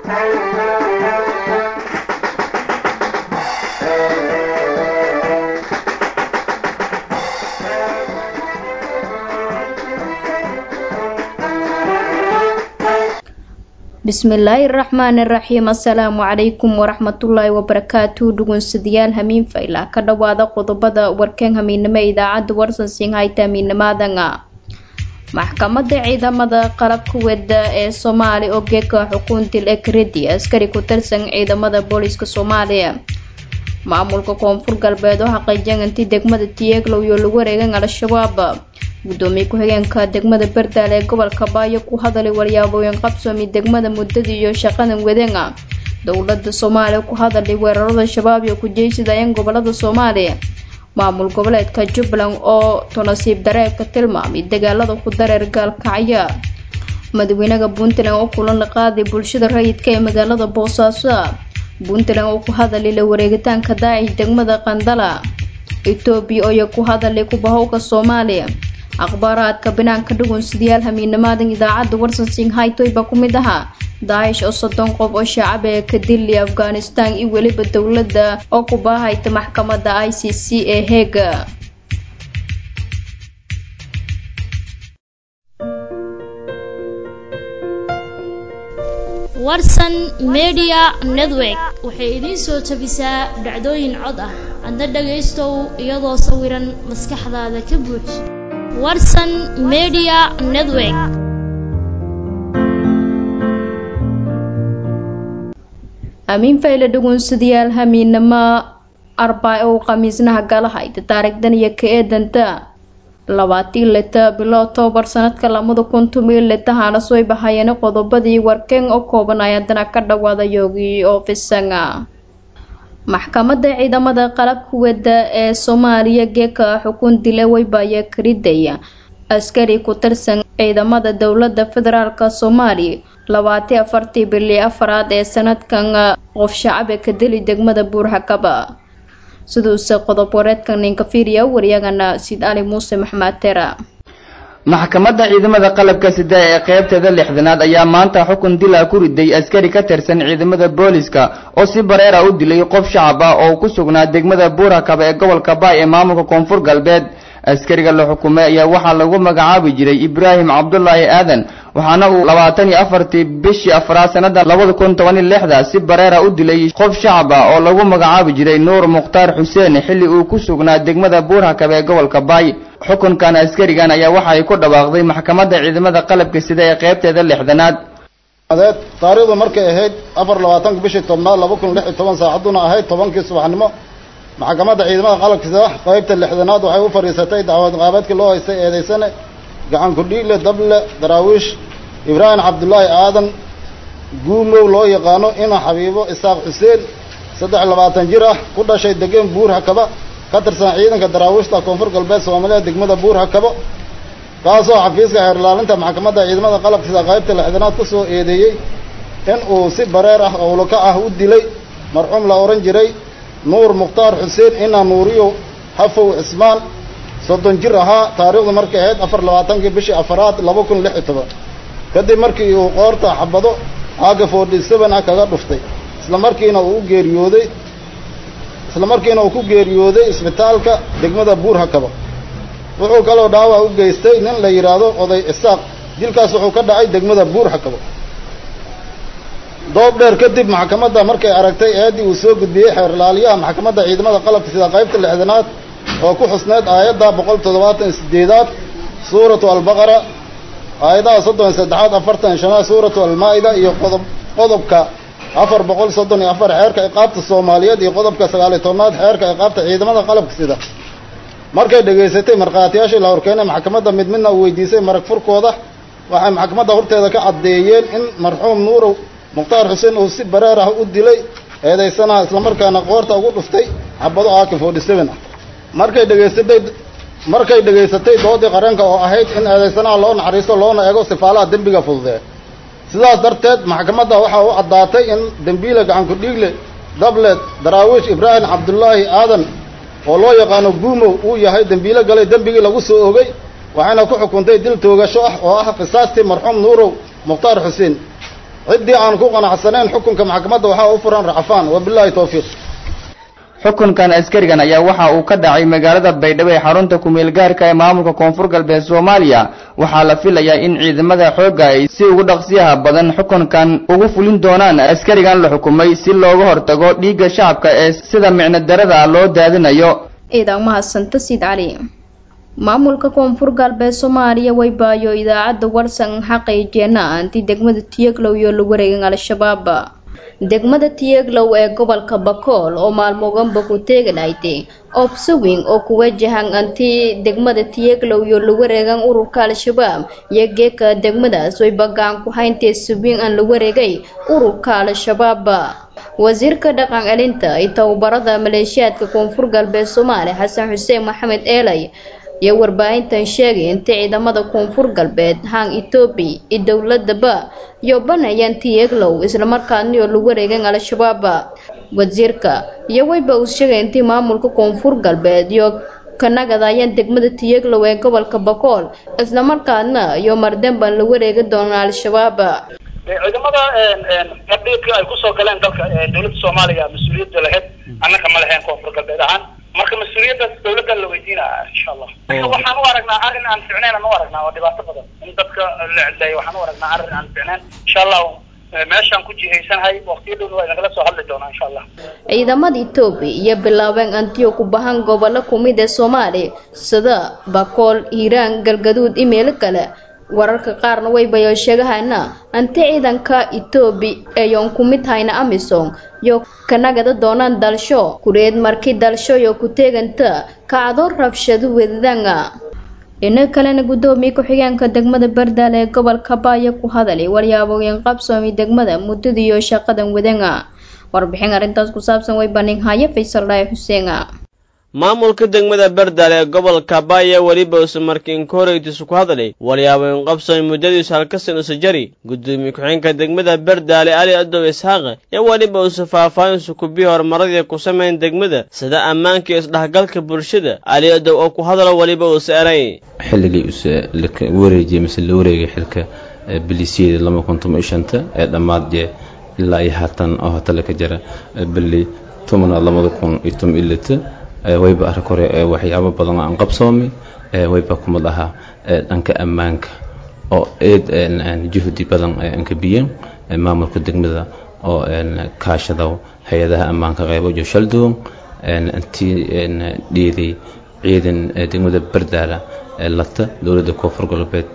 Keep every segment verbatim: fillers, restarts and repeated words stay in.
bismillaahi raxmaani raxiim assalaamu calaykum waraxmatullaahi wabarakaatu dhugunsidayaal hamiin fayla ka dhawaada qodobada warkeen hamiinimo idaacadda warsan singhayta hamiinimadanga maxkamadda ciidamada qalabka wada ee soomaali oo geeka xukun dil ekredi askari ku tirsan ciidamada booliska soomaaliya maamulka koonfur galbeed oo xaqiijin intii degmada tiyeeglow iyo lagu wareegan al-shabaab gudoomiye ku-xigeenka degmada bardaal ee gobolka baayo ku hadalay waryaabooyin qabsoomi degmada muddadii iyo shaqadan wadeenga dowladda soomaaliya ku hadalay weerarada shabaab iyo kujeysidayeen gobolada soomaaliya maamul goboleedka jubbaland oo tunasiib dareerka tilmaamay dagaalada ku dareer gaalkacya madaxweynaha puntland oo kulan la qaaday bulshada rayidka ee magaalada boosaaso puntland oo ku hadalay la wareegitaanka daacish degmada qandala etoobiya oo ku hadalay kubahowga soomaaliya akhbaaraadka banaanka dhugunsidayaal hamiinimaadan idaacadda warsan singhaytoy baa ku mid ahaa daacish oo soddon qof oo shacab ee ka dilay afghanistan iyo weliba dowladda oo ku baahayta maxkamadda i c c ee heega warsan media network waxay idiin soo tabisaa dhacdooyin cod ah adna dhagaystow iyadoo sawiran maskaxdaada ka buux warsan media network amiin fayle dhugunsidayaal hamiinimo arbaa oo khamiisnaha galahayda taariikhdan iyo ka eedanta labaatii lita bilo octoobar sanadka lamada kun toban litahaana soo bahayeen qodobadii warkeen oo kooban ay haddana ka dhawaada yoogii oo fisanga maxkamadda ciidamada qalabka wada ee soomaaliya geeka xukun dila waybaaya karidaya askari ku tirsan ciidamada dowladda federaalka soomaaliya labaatan afartii bili afaraad ee sanadkan qof shacab ka dili degmada buurhakaba siduuse qodob wareedkan ninka fiiriya waryagana sid ali muuse maxmed tera maxkamadda ciidamada qalabka sida ee qaybteeda lixdanaad ayaa maanta xukun dil ah ku riday askari ka tirsan ciidamada booliska oo si bareer ah u dilay qof shacab ah oo ku sugnaa degmada buurhakaba ee gobolka baay ee maamulka koonfur galbeed askariga la xukumay ayaa waxaa lagu magacaabi jiray ibraahim cabdullaahi aadan waxaana uu labaatan iyo afartii bishii afraad sanada labada kun toban iyo lixda si bareera u dilay qof shacab ah oo lagu magacaabi jiray nuur mukhtaar xuseen xilli uu ku sugnaa degmada buurhakaba ee gobolka baay xukunkan askarigan ayaa waxa ay ku dhawaaqday maxkamadda ciidamada qalabka sida ee qaybteeda lixdanaad adeed taariikhdu markay ahayd afar labaatanka bishii tobnaad laba kun lix iyo toban saacaduna ahayd tobankii subaxnimo maxkamadda ciidamada qalabka sida qaybta lixdanaad waxay u fadhiisatay dacwad qaabadkii loo haystay eedeysane gacan ku-dhiigle dable daraawiish ibraahim cabdullaahi aadan guumow loo yaqaano ina xabiibo isaaq xuseen saddex labaatan jir ah ku dhashay degeen buurhakaba ka tirsan ciidanka daraawiishta koonfur galbeed soomaaliya degmada buurhakabo kaasoo xafiiska xeer ilaalinta maxkamadda ciidamada qalabka sida qaybta lixdanaad ku soo eedeeyey in uu si bareer ah owlaka ah u dilay marxuum la ohan jiray nuur mukhtaar xuseen ina nuuriyo hafow cismaan soddon jir ahaa taariikhdu markay ahayd afar labaatankii bishii afaraad laba kun lix iyo toban kadib markii uu qoorta xabado aaga forty seven ah kaga dhuftay isla markiina uu u geeriyooday isla markiina uu ku geeriyooday isbitaalka degmada buurhakaba wuxuu kaloo dhaawac u geystay nin la yidhaahdo oday isaaq dilkaas wuxuu ka dhacay degmada buurhakaba doob dheer kadib maxkamadda markay aragtay eedii uu soo gudbiyey xeer ilaaliyaha maxkamadda ciidamada qalabka sida qaybta lixdanaad oo ku xusneyd aayadda boqol toddobaatan iyo sideedaad suuratu albaqara aayadaha soddon iyo saddexaad afartan iyo shanaad suuratu almaa-ida iyo qodob qodobka afar boqol soddon iyo afar xeerka iqaabta soomaaliyeed iyo qodobka sagaal iyo tobnaad xeerka iqaabta ciidamada qalabka sida markay dhegaysatay markhaatiyaashii la horkeenay maxkamadda mid midna uu weydiisay marag furkooda waxay maxkamadda horteeda ka caddeeyeen in marxuum nuurow mukhtaar xuseen uu si bareer ah u dilay eedeysanaha islamarkaana qoorta ugu dhuftay xabado aakin forty seven ah markay dhegaysatay markay dhegaysatay doodii qareenka oo ahayd in eedeysanaha loo naxariisto loona eego sifaalaha dembiga fududee sidaas darteed maxkamadda waxaa u caddaatay in dembiile gacan ku-dhiigle dableed daraawiish ibraahim cabdullaahi aadan oo loo yaqaano guumow uu yahay dembiile galay dembigii lagu soo ogay waxayna ku xukuntay dil toogasho ah oo ah qisaastii marxuum nuurow mukhtaar xuseen ciddii aan ku qanacsanayn xukunka maxkamadda waxaa u furan racfaan wabilaahi tawfiiq. xukunkan askarigan ayaa waxa uu ka dhacay magaalada Baydhabo ee xarunta ku meel gaarka ee maamulka Koonfur Galbeed Soomaaliya. waxaa la filayaa in ciidamada xoogga ay si ugu dhaqsiyaha badan xukunkan ugu fulin doonaan askarigan la xukumay si looga hortago dhiigga shacabka ee sida micno darada loo daadinayo. ciidan mahadsanto Sid Cali. maamulka Koonfur Galbeed Soomaaliya way baayo idaacadda warsan xaqiijina anti degmada Tiyaglow iyo lagu wareegay al-shabaab. degmada Tiyaglow ee gobolka Bakool oo maalmoganba ku teeganaytay obsawing oo ku wajahan anti degmada Tiyaglow iyo lagu wareegan ururka al-shabaab iyo geeka degmadaas way bagaan ku hayntay subin aan lagu wareegay ururka al-shabaab. wasiirka dhaqan celinta iyo tababarada maleeshiyaadka Koonfur Galbeed Soomaaliya Xasan Xuseen Maxamed Eelay iyo warbaahintan sheegay in ciidamada Koonfur Galbeed haan Itoobiya iyo dawladaba iyo banayaan Tiyaglow isla markaana oo lagu wareegay al-shabaab. wasiirka iyo wayba uu sheegay in maamulka Koonfur Galbeed iyo kanagadaayeen degmada Tiyaglow ee gobolka Bakool isla markaana iyo mardanban lagu wareegay doona al-shabaab. ciidamada qadhiidka ay ku soo galeen dalka dawladda Soomaaliya mas'uuliyadda lahayd annaka ma lahayn Koonfur Galbeed ahaan marka mas'uuliyadda dawladda la weydiinaa insha Allah. waxaan u aragnaa arrin aan fiicnayn aan u aragnaa oo dhibaato badan in dadka la cilayo waxaan u aragnaa arrin aan fiicnayn insha Allah meeshaan ku jihaysanahay waqtiyada waa nagala soo hadli doonaa insha Allah. ciidamada Itoobiya iyo bilaabeen antiyo ku bahan gobolka kumid ee Soomaaliya sida Bakool, Hiiraan, Galgaduud iyo meel kale. wararka qaarna way bayo sheegahayna anti ciidanka Itoobiya ay on kumid hayna Amisom iyo kanagada doonaan dalsho kureed markii dalsho iyo ku teeganta kacdo rabshadu wadanga. dhinaca kalena gudoomiye ku-xigeenka degmada Bardaale ee gobolka Baayo ku hadalay waryaabooyin qabsoomay degmada muddadii iyo shaqadan wadanga. warbixin arintaas ku saabsan way banin haya Faysal Xuseen. maamulka degmada Bardaale ee gobolka Baayo waliba uu markiin kooreytiisu ku hadalay waliyaabayn qabsan muddadiisu halkasan u sajari gudoomiye ku-xigeenka degmada Bardaale Ali Adow Ishaaq ee waliba uu faahfaahin ku biyo horumaradii ku sameeyay degmada sida ammaanka iyo isdhexgalka bulshada. Ali Adow oo ku hadalay waliba uu saaray xilligii uu wareejiyay mas'uul wareegay xilka bilisiyada laba kun iyo shanta ee dhamaadjee ilaa ay haatan oo tala ka jira bili toban laba kun iyo lix wayba arkore waxyaabo badan aan qabsoomay wayba kuma laha dhanka ammaanka oo eed aan juhdi badan aan ka biyeen maamulka degmada oo kaashado hay'adaha ammaanka qaybo jo shaldoon anti dhiiday ciidan degmada Bardaale lata dawladda Koonfur Galbeed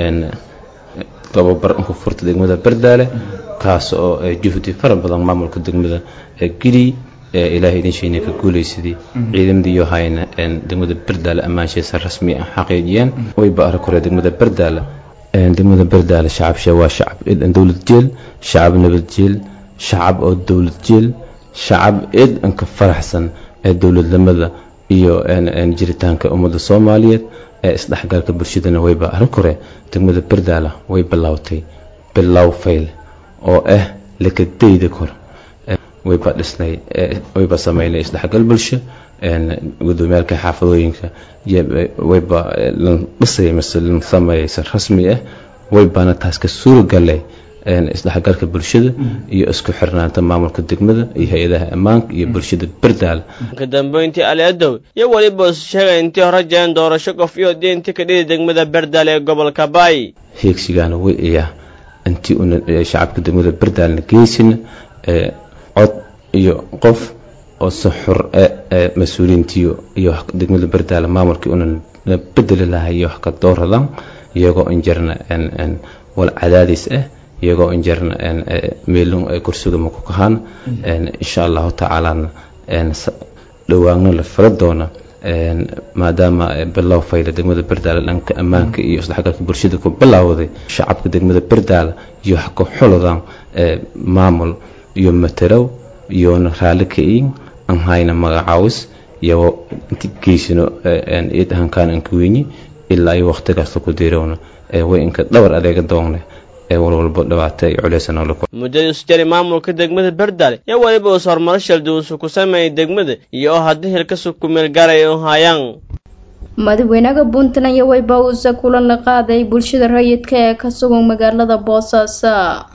tababar ku furta degmada Bardaale kaas oo juhdi fara badan maamulka degmada gili ilaahay idin sheegay ka guuleysadii ciidamadii iyo hayna degmada Bardaale amaanshiisa rasmi ah xaqiijiyeen way baar kore degmada Bardaale degmada Bardaale shacab waa shacab in dawlad jeel shacab nabad jeel shacab oo dawlad jeel shacab id an ka faraxsan ee dawladnimada iyo aan jiritaanka ummadda Soomaaliyeed ee isdhexgalka bulshadana way baar kore degmada Bardaale way bilowtay bilow fayl oo ah lakadayda kor way ba dhisnay way ba sameeyay isdhexgal bulsho een gudoomiyalka xaafadooyinka way ba dhisay masalan sameeyay rasmi ah way baana taas ka suur galay een isdhexgalka bulshada iyo isku xirnaanta maamulka degmada iyo hay'adaha ammaanka iyo bulshada Bardaale. ka dambeyntii Ali Adow iyo waliba sheegay intii hore jaan doorasho qof iyo deynta ka dhigay degmada Bardaale ee gobolka Baay. heegsigaana way iya intii uu shacabka degmada Bardaale geesin ee cod iyo qof oo saxur ee mas'uuliyiintiyo iyo degmada Bardaale maamulkii uu bedel lahaay wax ka dooradan iyagoo injarna en en wal cadaadis ah iyagoo injarna en meelun ay kursiga ma ku kahan en insha Allah ta'ala en dhawaanna la fara doona en maadaama bilow fayda degmada Bardaale dhanka ammaanka iyo isdhexgalka bulshada ku bilowday shacabka degmada Bardaale iyo wax ka xuladan maamul iyo mataraw iyo raali ka in aan hayna magacaawis iyo intigiisino aan idahan kaan aan kuweyni ilaa ay waqtigaas ku diirowna ee way inka dhawr adeega doonay ee walwalba dhawaatay culeysana la muddada sujari maamulka degmada Bardaale ya waliba oo horumar shalduus ku sameeyay degmada iyo hadii hilka ku meel gaaray oo hayaan madaxweynaha Puntland iyo wayba uu kulan la qaaday bulshada rayidka ee ka sugan magaalada Boosaaso.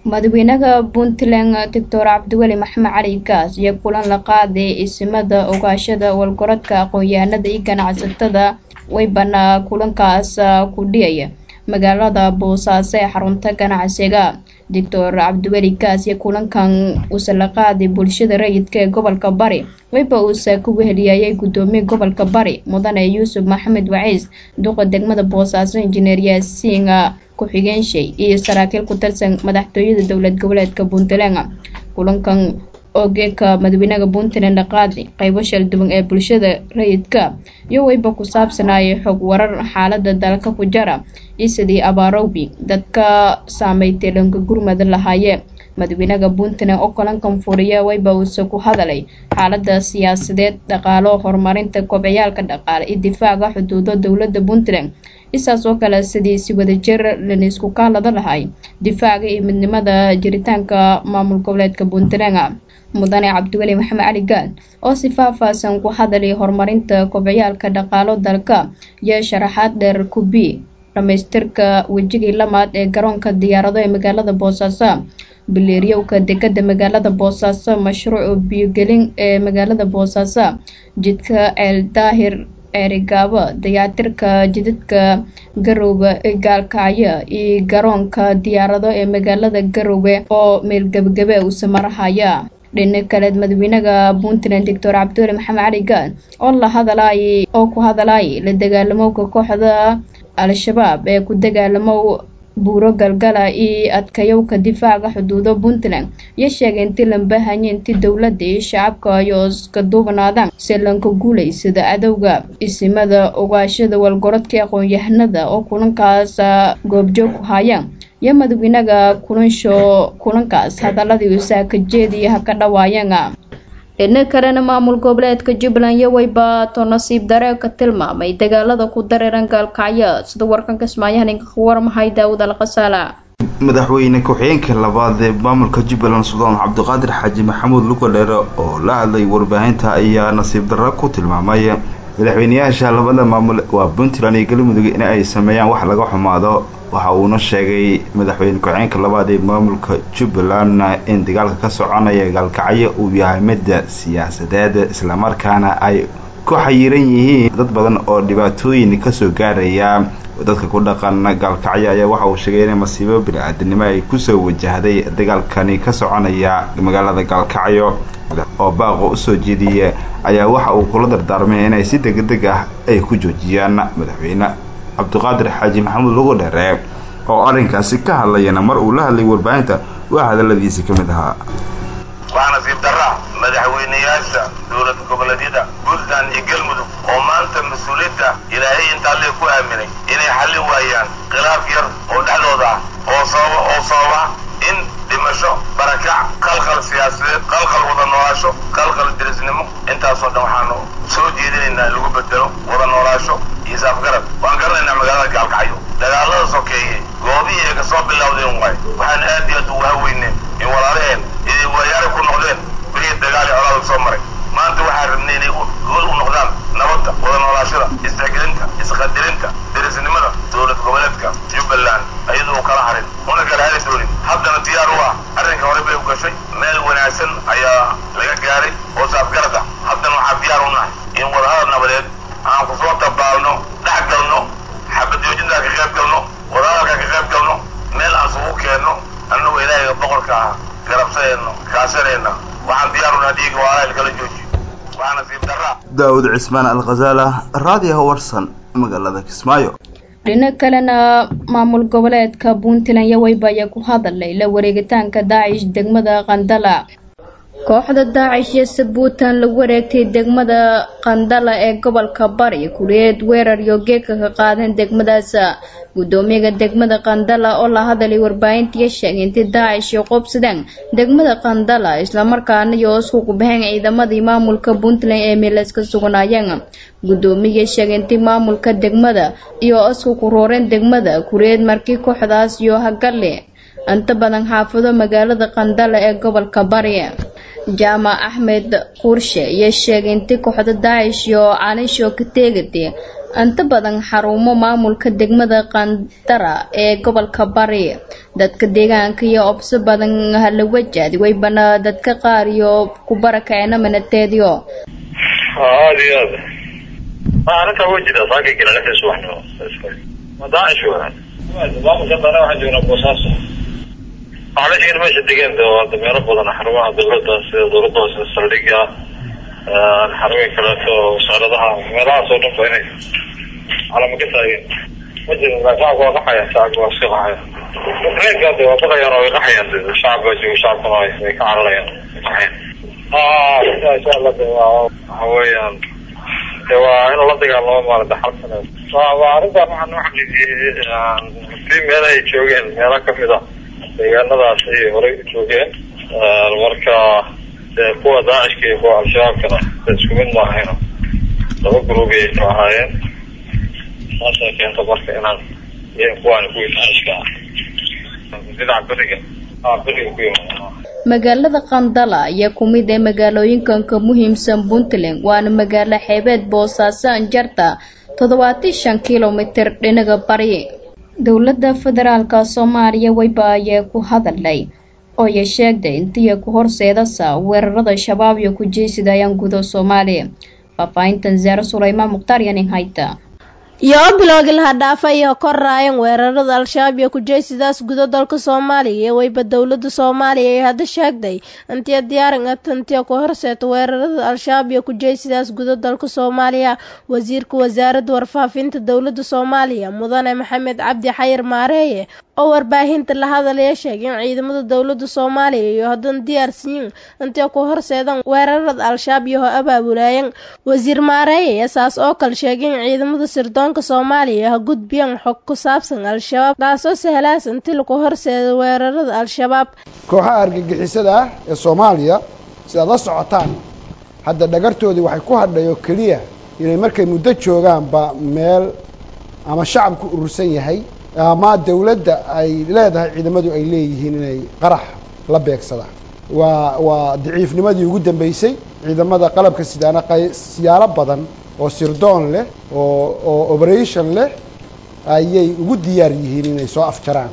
madaxweynaha Puntland Doctor Cabdiweli Maxamed Cali Gaas iyo kulan la qaaday isimada ogaashada walgorodka aqoon-yahanada iyo ganacsatada way banaa kulankaas ku dhiyay magaalada Boosaaso ee xarunta ganacsiga Doctor Cabdiweli Gaas iyo kulankan uu la qaaday bulshada rayidka ee gobolka Bari wayba uu ku weheliyay gudoomiye gobolka Bari mudane Yuusuf Maxamed Waciis duqa degmada Boosaaso injineer Yaasiin ku xigeenshay iyo saraakiil ku tirsan madaxtooyada dowlad goboleedka Puntland kulankan oo geeka madaxweynaha Puntland qaaday qaybo shal duwan ee bulshada rayidka iyo wayba ku saabsanay xog warar xaaladda dalka ku jira isidii abaarowbi dadka saameeyay dhanka gurmada lahaayeen madaxweynaha Puntland oo kulankan furiya wayba uu ku hadalay xaaladda siyaasadeed dhaqaale horumarinta kobciyaalka dhaqaale iyo difaaca xuduuda dowladda Puntland isaas oo kale sidii si wada jir la isku kaalada lahay difaaca iyo midnimada jiritaanka maamul goboleedka Puntland mudane Cabdiweli Maxamed Cali Gaas oo si faahfaahsan ku hadalay horumarinta kobciyaalka dhaqaale dalka iyo sharaxaad dheer ku bi dhamaystirka wajigii lamaad ee garoonka diyaarado ee magaalada Boosaaso bileeriyowka dekada magaalada Boosaaso mashruuc biyo-gelin ee magaalada Boosaaso jidka El Daahir Erigaba dayactirka jidadka Garowe ee Gaalkacyo iyo garoonka diyaarado ee magaalada Garowe oo meel gabagabe u samarahaya dhinaca kale madaxweynaha Puntland Doctor Cabdiweli Maxamed Cali Gaas oo la hadalay oo ku hadalay la dagaalamowga kooxda Al-Shabaab ee ku dagaalamow buuro galgala iyo adkayowka difaaca xuduuda Puntland iyo sheegay intii la baahanyahay intii dowladda iyo shacabka ay iska duubnaadaan si lanka guuleysada cadowga isimada ogaashada walgorodka aqoon-yahanada oo kulankaas goobjoog ku hayaan iyo madaxweynaha kulansho kulankaas hadaladii uu saaka jeediyay ka dhawaayeen dhinaca kalena maamul goboleedka Jubbaland iyo wayba to nasiib dareen ka tilmaamay dagaalada ku dareeran Gaalkacyo sida warkan ka Soomaaliya ka warmahay Daawud Al-Qasala madaxweyne ku-xigeenka labaad ee maamulka Jubbaland Suldaan Cabdiqaadir Xaaji Maxamuud Luqadheer oo la hadlay warbaahinta ayaa nasiib darro ku tilmaamay madaxweynayaasha labada maamul waa Puntland iyo Galmudug in ay sameeyaan wax laga xumaado waxa uu na sheegay madaxweyne ku-xigeenka labaad ee maamulka Jubbaland in dagaalka ka soconaya Gaalkacyo uu yahay mid siyaasadeed isla markaana ay ku xayiran yihiin dad badan oo dhibaatooyin ka soo gaaraya dadka ku dhaqan Gaalkacyo ayaa waxa uu sheegay in masiibo bini'aadanimo ay ku soo wajahday dagaalkani ka soconaya magaalada Gaalkacyo oo baaqo u soo jeediyay ayaa waxa uu kula dardaarmay inay si degdeg ah ay ku joojiyaan madaxweyne Cabdiqaadir Xaaji Maxamuud Luqadheer oo arrinkaasi ka hadlayna mar uu la hadlay warbaahinta waxa hadaladiisa kamid ahaa waxaana si darra madaxweynayaasha dowlad goboleedyada Puntland iyo Galmudug oo maanta mas'uuliyadda ilaahay inta alle ku aaminay inay xalin waayaan khilaaf yar oo dhexdooda ah oo sababa oo sababa in dhimasho barakac qalqal siyaasadeed qalqal wada noolaasho qalqal dirisnimo intaasoo dhan waxaanu soo jeedinaynaa lagu bedelo wada noolaasho iyo saafgarad waan garanaynaa magaalada Gaalkacyo dagaalada sokeeye goobihii ay ka soo bilowdeen waay waxaan aad iyo aad ugu haweynay in walaalaheen inay waayaare ku noqdeen wixii dagaal iyo colaad soo maray maanta waxaan rabnay inay gool u noqdaan nabadda wada noolaashada isdhexgelinta isqadirinta dirisnimada dowlad goboleedka Jubbaland ayadoo kala harin una kala hari doonin haddana diyaar u ah arrinka hore bay u gashay meel wanaagsan ayaa laga gaaray oo saafgarada haddana waxaan diyaar u nahay in wadahadal nabadeed aan ku soo tabaalno dhex galno xabad joojinta ka qayb galno wadahadalka ka qayb galno meel aan sugu keenno annagoo ilaahay boqorka ah garabsanayno kaashanayna waxaan diyaar u nahay dhiiga walaal kala jooji waxaana siib darra Daawud Cismaan Al-Qasala Radio Warsan magaalada Kismaayo dhinaca kalena maamul goboleedka Puntland iyo wayba ku hadalay la wareegitaanka Daesh degmada Qandala kooxda Daesh ee Sabuutan la wareegtay degmada Qandala ee gobolka Bari kureed weerar iyo geeka ka qaadan degmadaas gudoomiyaha degmada Qandala oo la hadalay warbaahinta sheegay in Daesh ay qobsadeen degmada Qandala isla markaana iyo isku kubaheen ciidamadii maamulka Puntland ee meelaska sugnaayeen gudoomiyaha sheegay in maamulka degmada iyo isku ku rooreen degmada kureed markii kooxdaas iyo hagalle inta badan xaafado magaalada Qandala ee gobolka Bari Jama Ahmed Qurshe iyo sheegay in kooxda Daesh iyo aanisho ka teegatay inta badan xarumo maamulka degmada Qandara ee gobolka Bari dadka deegaanka iyo obso badan la wajahday way bana dadka qaar iyo ku barakayna manateediyo هذه ما أنا توجد أصلاً كنا نفس واحد ما داعش ولا ما مقدر أنا واحد يوم بوساس على شيء ما شدقين ده ده ما ربنا نحرمها دولتها دولتها السردية الحرمين كلها وصارتها ما راح صوتهم فيني على مقصدين وجد الشعب وضحية الشعب وصيغة ممكن قاعد وبقى يرى ضحية الشعب وجه الشعب كمان يكعر عليه آه إن شاء الله هو يعني هو أنا لا تقال الله ما رد حرفنا وعرفت عن واحد في ملا يشوفين ملا كميدا لأن هذا شيء وري يشوفين المركة قوة داعش كي قوة الشباب كنا تسكمين ما هنا لو جروبي معاين ما شاء كان تبارك إن يقوان قوة داعش كا بدع بريء آه بريء قوة magaalada Qandala ayaa ku mid ah magaalooyinka ka muhiimsan Puntland waana magaalo xeebeed Boosaaso anjarta toddobaatan iyo shan kiiloomitir dhinaca bari dawladda federaalka Soomaaliya way baayay ku hadalay oo ay sheegday intii ku horseedaysa weerarada shabaab iyo ku jeesidayaan gudo Soomaaliya faafayntan Zara Suleymaan Muqtar yanin hayta iyo bilowgii la dhaafay oo korraayeen weerarada al-shabaab iyo ku jeesidaas gudo dalka Soomaaliya wayba dawladda Soomaaliya ay hadda sheegday intii diyaarin atantii ku horseeto weerarada al-shabaab iyo ku jeesidaas gudo dalka Soomaaliya wasiirka wasaaradda warfaafinta dawladda Soomaaliya mudane Maxamed Cabdi Xayir Maareeye oo warbaahinta la hadalaya sheegay in ciidamada dawladda Soomaaliya iyo hadan diyaarsiin intii ku horseedan weerarada al-shabaab iyo abaabulayeen wasiir Maareeye saas oo kale sheegay in ciidamada sirdoonka Soomaaliya ha gudbiyaan xog ku saabsan al-shabaab taasoo sahlaas intii lagu horseedo weerarada al-shabaab kooxaha argagixisada ee Soomaaliya sida la socotaan hadda dhagartoodii waxay ku hadhayo kaliya inay markay muddo joogaan ba meel ama shacabku urursan yahay ama dawladda ay leedahay ciidamadu ay leeyihiin inay qarax la beegsadaan waa waa daciifnimadii ugu dambeysay ciidamada qalabka sidaana siyaalo badan oo sirdoon leh oo oo operation leh ayay ugu diyaar yihiin inay soo afjaraan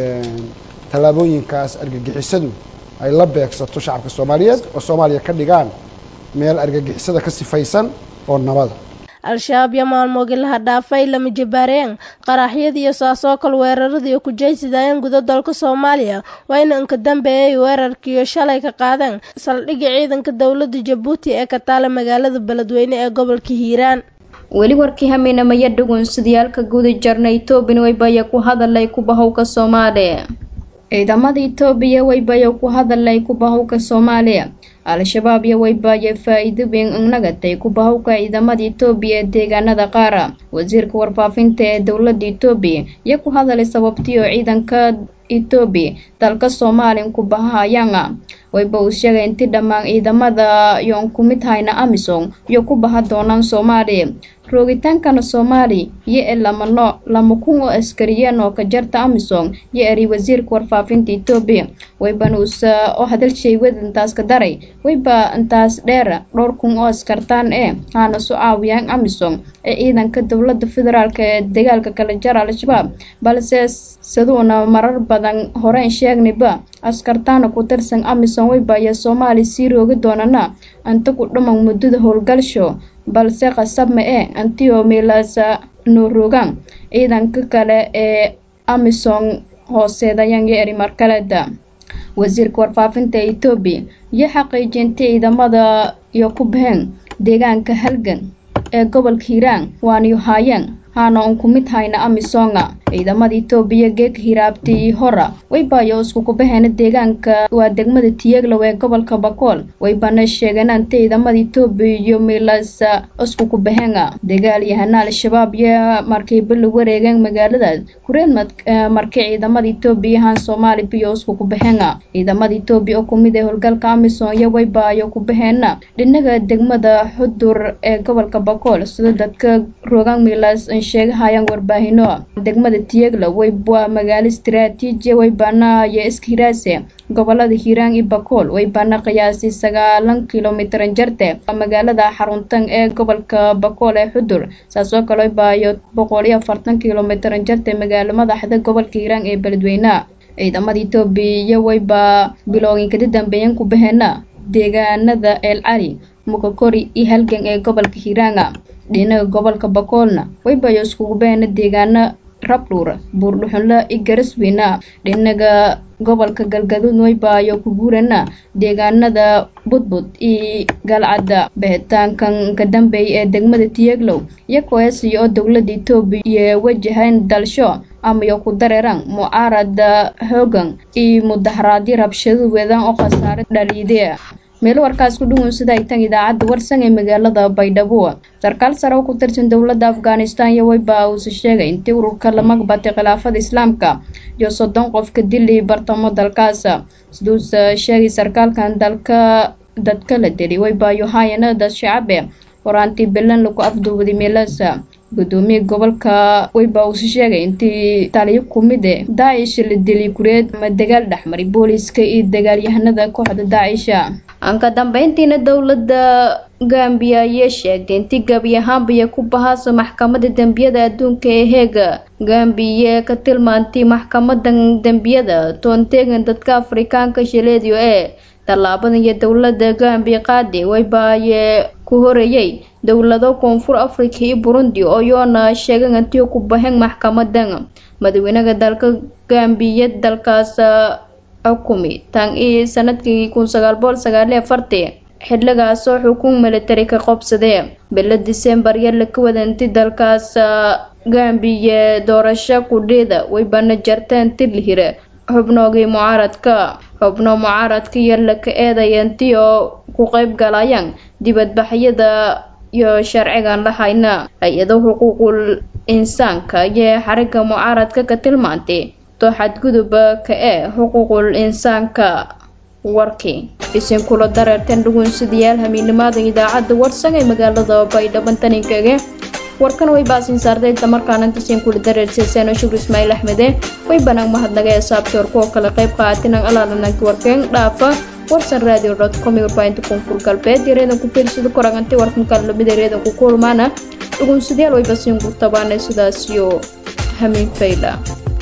talaabooyinkaas argagixisadu ay la beegsato shacabka Soomaaliyeed oo Soomaaliya ka dhigaan meel argagixisada ka sifaysan oo nabad al-shabaab ya maalmoodii la dhaafay lama jabaareen qaraxyada iyo saasoo kale weeraradii ku jeesidayeen gudo dalka Soomaaliya wayna inka dambeeyay weerarkii shalay ka qaadeen saldhigga ciidanka dawladda Djibouti ee ka taala magaalada Beledweyne ee gobolka Hiiraan weli warkii hameenamaya dhugun sidiyaalka guud jarnay Itoobiya way baya ku hadalay ku bahowka Soomaaliya ciidamada Itoobiya way baya ku hadalay ku bahowka Soomaaliya al-shabaab iyo way baayay faa'iido weyn nagatay ku bahowka ciidamada Itoobiya deegaanada qaar wasiirka warfaafinta ee dawladda Itoobiya iyo ku hadalay sababtii oo ciidanka Itoobiya dalka Soomaaliya ku bahayaan way baa u sheegay intii dhammaan ciidamada yoon ku mid hayna Amisom iyo ku baha doonaan Soomaaliya roogitaankana Soomaaliya iyo elamano lama kun oo askariyan oo ka jarta Amisom iyo eri wasiirka warfaafinta Itoobiya way banuusa oo hadalshay wadantaas ka daray way baa intaas dheer dhowr kun oo askartaan ee aana soo caawiyaan Amisom ee ciidanka dawladda federaalka ee dagaalka kala jara al-shabaab balse sadoona marar badan hore sheegnayba askartaana ku tirsan Amisom way baa Soomaaliya si roogi doonana anta ku dhamaan muddada howlgalsho balse qasab ma ee antiyo meelaasa nuurugan ciidanka kale ee Amisom hooseedayaan yeeri markalada wasiirka warfaafinta Itoobiya iyo xaqiijintay ciidamada iyo ku bixin deegaanka halgan ee gobolka Hiiraan waana hayaan hana on ku mid hayna Amisom ciidamada Itoobiya geek hiraabtii hora way baayo isku ku baxeen deegaanka waa degmada Tiyaglo ee gobolka Bakool way bana sheegeen in ciidamada Itoobiya iyo meelaasa isku ku baxeen dagaal yahanaa al-shabaab iyo markay bil wareegeen magaalada kureen markay ciidamada Itoobiya han Soomaaliya biyo isku ku baxeen ciidamada Itoobiya oo ku mid ah howlgalka Amisom iyo way baayo ku baxeen dhinaca degmada Xudur ee gobolka Bakool sida dadka roogan meelaas sheegahayaan warbaahino degmada Tiyagla way waa magaalo istiraatiiji way baana iyo iskiraase gobolada Hiiraan iyo Bakool way baana qiyaasii sagaal kiiloomitir jarte magaalada xaruntan ee gobolka Bakool ee Xudur saasoo kale baayo boqol iyo afartan kiiloomitir jarte magaalada madaxda gobolka Hiiraan ee Beledweyne ciidamada Itoobiya way ba bilowgin ka dambeeyeen ku baheena deegaanada El Cali Mukokori iyo halgan ee gobolka Hiiraan dhinaca gobolka Bakoolna way bayo isku baheena deegaana Rablur Buurdhuxunla iyo Garisweyna dhinaca gobolka Galgaduud way bayo ku guurana deegaanada Budbud iyo Galcad bahitaankan ka dambeeyay ee degmada Tiyaglow iyo kooxi oo dawladda Itoobiya wajahan dalsho ama ku dareeran mucaarada hoogan iyo mudaharaadyo rabshado weedan oo khasaare dhaliidey meel warkaas ku dhuun sida ay tan idaacada warsan ee magaalada Baydhabo sarkaal sare oo ku tirsan dawladda Afghanistan iyo way baa uu sheegay intii ururka la magbatay khilaafada Islaamka iyo soddon qof ka dilay bartamo dalkaas sidoo sheegay sarkaalkan dalka dadka la dilay way baa yohayana dad shacabe waraantii bilan lagu afduubay meelaha gudoomiye gobolka way baa uu sheegay intii taliyo kumide Daesh la dilay kureed ma dagaal dhaxmaray booliska iyo dagaalyahanada kooxda Daesh aan ka dambeyntiina dawladda Gambia ayaa sheegtay intii gabi ahaanba ku bahayso maxkamadda dambiyada adduunka ee Hague Gambia ka tilmaantay maxkamadda dambiyada toonteegan dadka Afrikaanka shileediyo ee talaabadan iyo dawladda Gambia qaaday way baaye ku horeeyay dawlado koonfur Afrika iyo Burundi oo yoona sheegan intii ku bahan maxkamadan madaxweynaha dalka Gambia dalkaas xukumi tan ee sanadkii kun sagaal boqol sagaal iyo afartan xilligaas oo xukun military ka qabsaday bil December yar ka wadantay dalkaas Gambia doorasho ku dheeda way bana jarteen tilhire xubnooga mucaaradka xubno mucaaradka yar la ka eedayantii oo ku qayb galayaan dibadbaxyada iyo sharcigan la hayna hay'adaha xuquuqul insaanka iyo xarigga mucaaradka ka tilmaantay to xadgudub ka ee xuquuqul insaanka warkii isin kula dareertan dhugun sidayaal hamiinimada idaacada warsan ee magaalada Baydhabo taninkaga warkan way baasin saartay tamarkaan inta siin kula dareersan Shukri Ismail Ahmed way banaan mahadnaga sababtoo ko kala qayb qaatin alaalana warkan dhaafa warsan radio dot com iyo point com fur galbeed yareedan ku fiirsado koranti warkan kala mid yareedan ku kulmaana dhugun sidayaal way baasin ku tabaanay sidaas iyo hamiin fayda